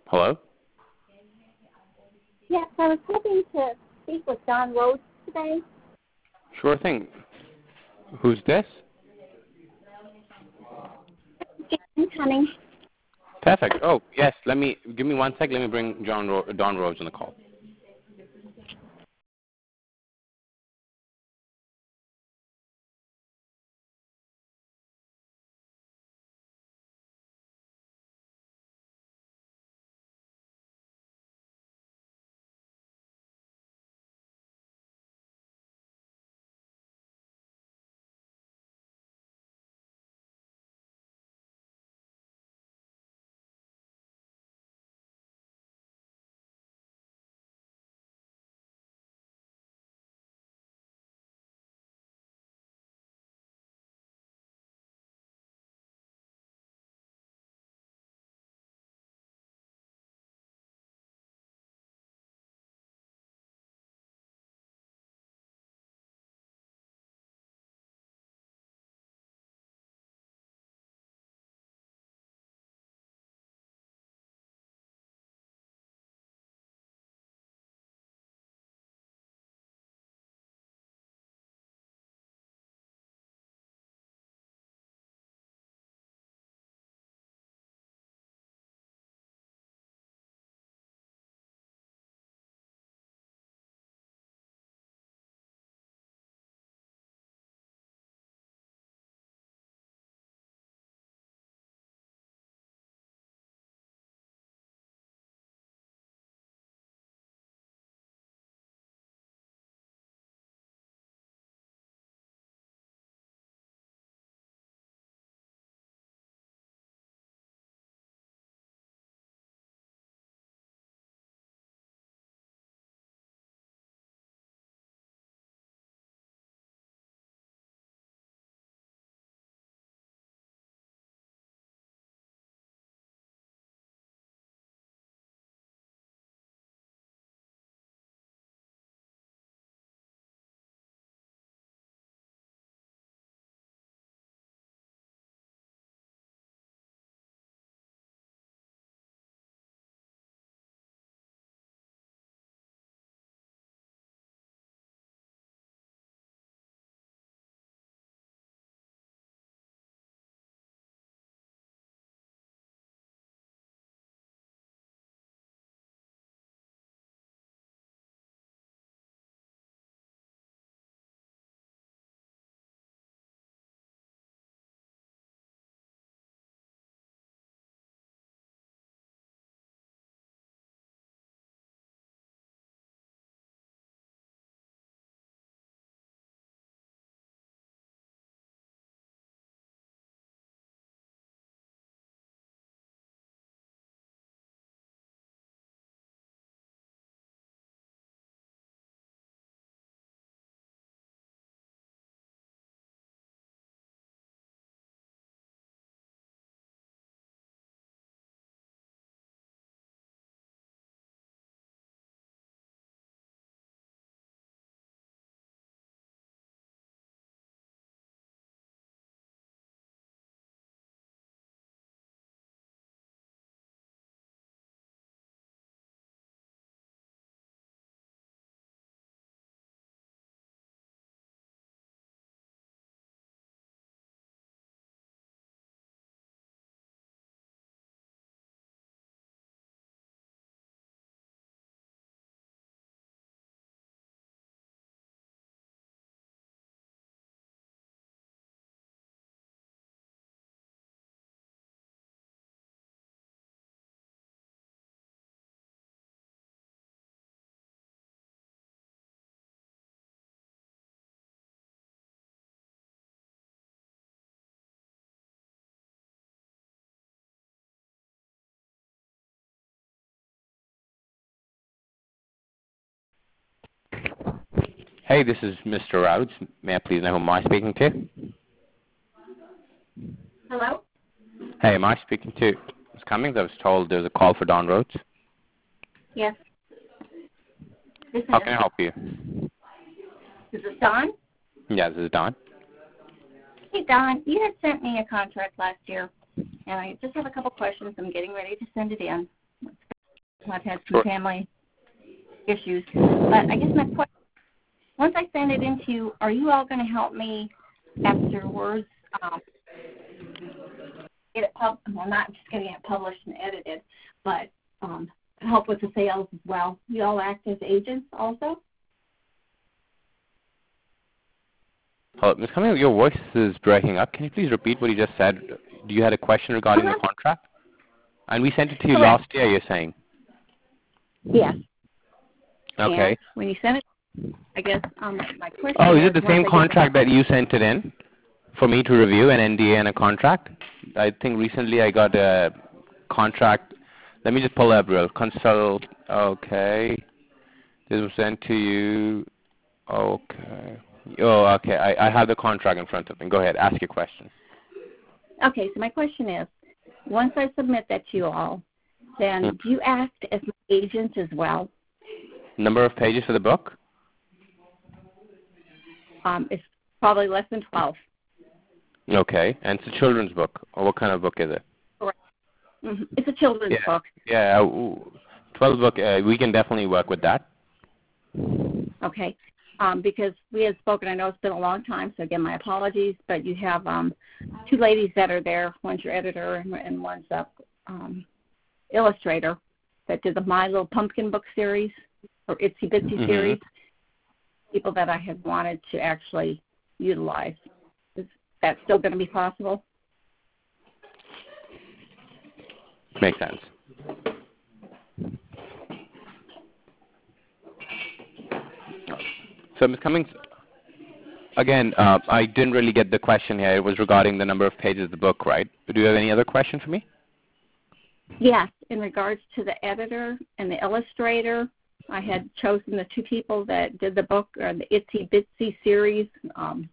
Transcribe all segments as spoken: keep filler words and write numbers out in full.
Hello? Yes, I was hoping to speak with Don Rhodes today. Sure thing. Who's this? Jan Cummings. Perfect. Oh, yes. Let me, give me one sec. Let me bring John Ro- Don Rhodes on the call. Hey, this is Mister Rhodes. May I please know who am I speaking to? Hello? Hey, am I speaking to Miz Cummings? I was told there's a call for Don Rhodes. Yes. This How is. can I help you? Is this Don? Yeah, this is Don. Hey, Don, you had sent me a contract last year, and I just have a couple questions. I'm getting ready to send it in. I've had some Sure. family issues. But I guess my question, once I send it into you, are you all going to help me afterwards um, get it pub- well, not just getting it published and edited, but um, help with the sales as well? You all act as agents also? Hello, Miz Cummings, your voice is breaking up. Can you please repeat what you just said? Do you had a question regarding Uh-huh. the contract? And we sent it to you Correct. last year, you're saying? Yes. Okay. And when you send it, I guess um, my question Oh, is is, it the once same I get contract that you sent it in for me to review, an N D A and a contract? I think recently I got a contract. Let me just pull up real. Consult. Okay. This was sent to you. Okay. Oh, okay. I, I have the contract in front of me. Go ahead. Ask your question. the, okay, so my question is, once I submit that to you all, then Hmm. do you act as an agent as well? Number of pages for the book? Um, it's probably less than twelve. Okay. And it's a children's book. Or what kind of book is it? Correct. Mm-hmm. It's a children's Yeah. book. Yeah. ooh, twelve book. Uh, we can definitely work with that. Okay. Um, because we had spoken, I know it's been a long time, so again, my apologies, but you have um, two ladies that are there. One's your editor and, and one's a um, illustrator that did the My Little Pumpkin book series or Itsy Bitsy Mm-hmm. series, people that I had wanted to actually utilize. Is that still going to be possible? Makes sense. So, Miz Cummings, again, uh, I didn't really get the question here. It was regarding the number of pages of the book, right? Do you have any other question for me? Yes. In regards to the editor and the illustrator, I had chosen the two people that did the book or the Itsy Bitsy series. Um,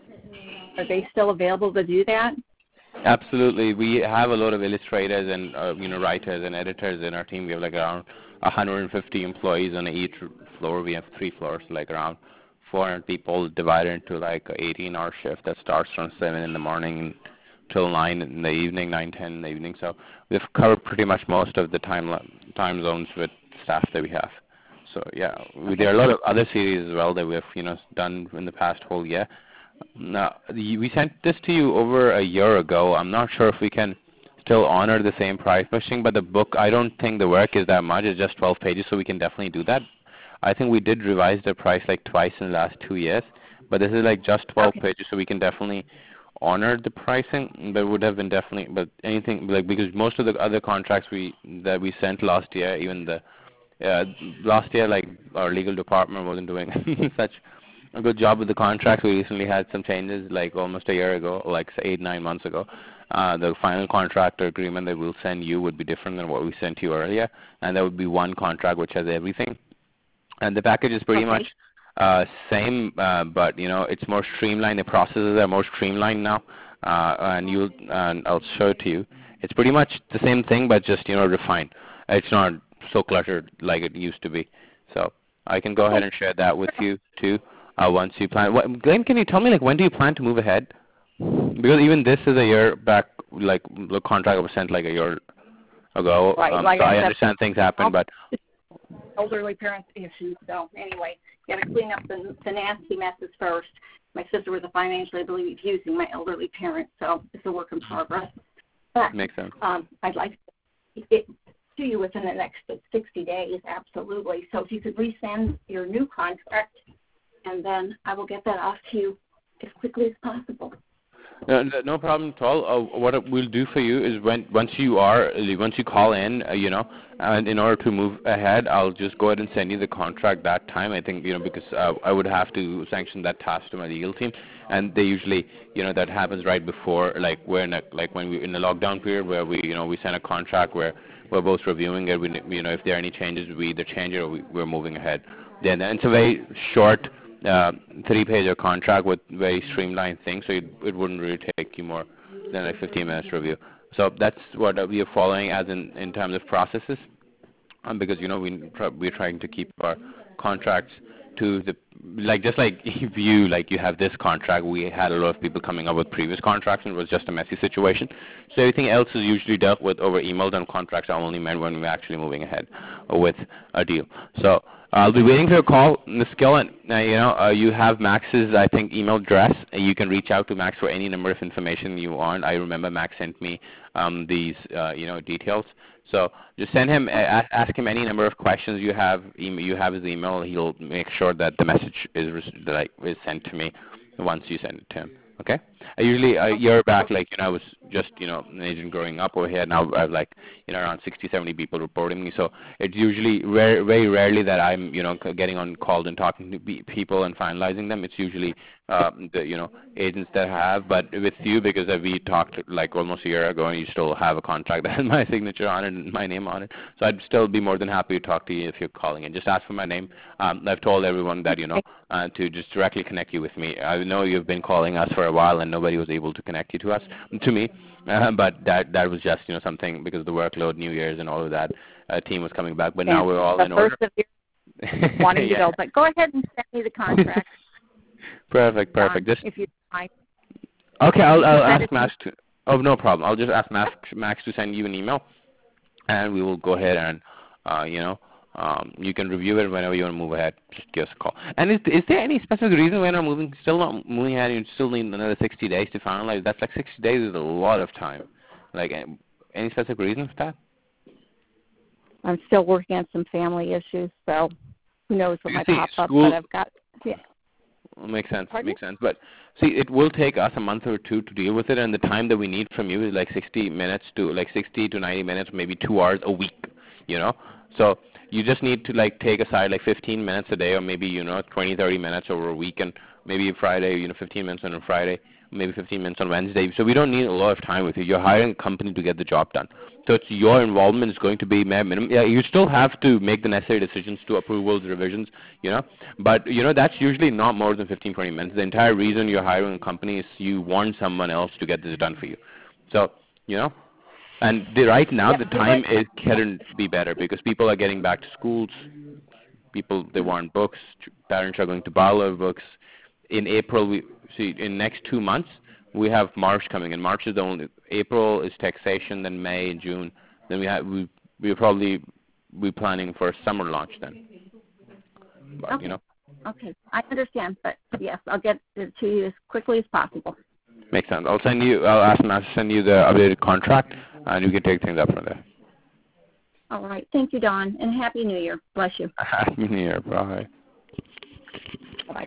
are they still available to do that? Absolutely. We have a lot of illustrators and uh, you know writers and editors in our team. We have like around one hundred fifty employees on each floor. We have three floors, like around four hundred people divided into like a eighteen-hour shift that starts from seven in the morning till nine in the evening, nine ten in the evening. So we've covered pretty much most of the time time zones with staff that we have. So yeah, we, there are a lot of other series as well that we've you know done in the past whole year. Now, the- we sent this to you over a year ago. I'm not sure if we can still honor the same price pushing, but the book, I don't think the work is that much. It's just twelve pages, so we can definitely do that. I think we did revise the price like twice in the last two years, but this is like just twelve Okay. pages, so we can definitely honor the pricing. But would have been definitely, but anything like because most of the other contracts we that we sent last year, even the uh, last year, like our legal department wasn't doing such a good job with the contracts. We recently had some changes, like almost a year ago, like eight, nine months ago. Uh, the final contract or agreement that we'll send you would be different than what we sent you earlier, and that would be one contract which has everything. And the package is pretty Okay. much uh, same, uh, but you know it's more streamlined. The processes are more streamlined now, uh, and you'll and I'll show it to you. It's pretty much the same thing, but just you know refined. It's not so cluttered like it used to be. So I can go Okay. ahead and share that with you too. Uh, once you plan, what, Glenn, can you tell me like when do you plan to move ahead? Because even this is a year back, like the contract was sent like a year ago. Right. Um, Like so I I said, understand things happen, but elderly parents issues. So anyway, got to clean up the, the nasty messes first. My sister was a financially abusing my elderly parent, so it's a work in progress. But makes sense. um, I'd like to get to you within the next sixty days, absolutely. So if you could resend your new contract, and then I will get that off to you as quickly as possible. No, no no problem at all. Uh, what we'll do for you is when once you are once you call in, uh, you know, and in order to move ahead, I'll just go ahead and send you the contract that time. I think you know because uh, I would have to sanction that task to my legal team, and they usually you know that happens right before like we're in a, like when we in the lockdown period where we you know we send a contract where we're both reviewing it. We you know if there are any changes, we either change it or we, we're moving ahead. Then and it's a very short uh, three-page contract with very streamlined things, so it, it wouldn't really take you more than like fifteen minutes review. So that's what we are following as in, in terms of processes, um, because you know we we're trying to keep our contracts to the like just like if you like you have this contract, we had a lot of people coming up with previous contracts, and it was just a messy situation. So everything else is usually dealt with over emails, and contracts are only meant when we're actually moving ahead with a deal. So I'll be waiting for your call, Miz Gill. Uh, you know, uh, you have Max's, I think, email address. You can reach out to Max for any number of information you want. I remember Max sent me um, these, uh, you know, details. So just send him, uh, ask him any number of questions you have. Email, you have his email. He'll make sure that the message is that is sent to me once you send it to him. Okay. I usually a year back, like you know, I was just you know an agent growing up over here. Now I have like you know around sixty, seventy people reporting me. So it's usually rare, very rarely that I'm you know getting on calls and talking to people and finalizing them. It's usually uh, the you know agents that have. But with you, because we talked like almost a year ago, and you still have a contract that has my signature on it and my name on it. So I'd still be more than happy to talk to you if you're calling in. Just ask for my name. Um, I've told everyone that you know uh, to just directly connect you with me. I know you've been calling us for a while and nobody was able to connect you to us, to me, uh, but that that was just you know something because of the workload, New Year's, and all of that. Uh, team was coming back, but and now we're all the in order. First of your wanting yeah. to go, but go ahead and send me the contract. Perfect, perfect. Don, just if you mind. Okay, I'll I'll ask Max to. Oh, no problem. I'll just ask Max Max to send you an email, and we will go ahead and uh, you know. Um, you can review it whenever you want to move ahead. Just give us a call. And is is there any specific reason why you're moving, still not moving ahead? You still need another sixty days to finalize. That's like sixty days is a lot of time. Like any specific reason for that? I'm still working on some family issues, so who knows what might see, pop up. school, But I've got yeah. Makes sense. Pardon? Makes sense. But see, it will take us a month or two to deal with it, and the time that we need from you is like sixty minutes to like sixty to ninety minutes, maybe two hours a week. You know, so you just need to like take aside like fifteen minutes a day, or maybe you know twenty, thirty minutes over a week, and maybe Friday, you know, fifteen minutes on a Friday, maybe fifteen minutes on Wednesday. So we don't need a lot of time with you. You're hiring a company to get the job done. So it's your involvement is going to be minimum. Yeah, you still have to make the necessary decisions to approvals, revisions, you know. But, you know, that's usually not more than fifteen, twenty minutes. The entire reason you're hiring a company is you want someone else to get this done for you. So, you know, and the, right now Yep. the time is couldn't be better because people are getting back to schools. People, they want books. Parents are going to buy a lot of books. In April, we see in next two months, we have March coming in. March is the only. April is taxation, then May and June. Then we have we we're probably we planning for a summer launch then. But, okay. You know. Okay, I understand, but yes, I'll get it to you as quickly as possible. Makes sense. I'll send you. I'll ask Matt to send you the updated contract, and you can take things up from there. All right. Thank you, Don, and Happy New Year. Bless you. Happy New Year. Bye. Bye.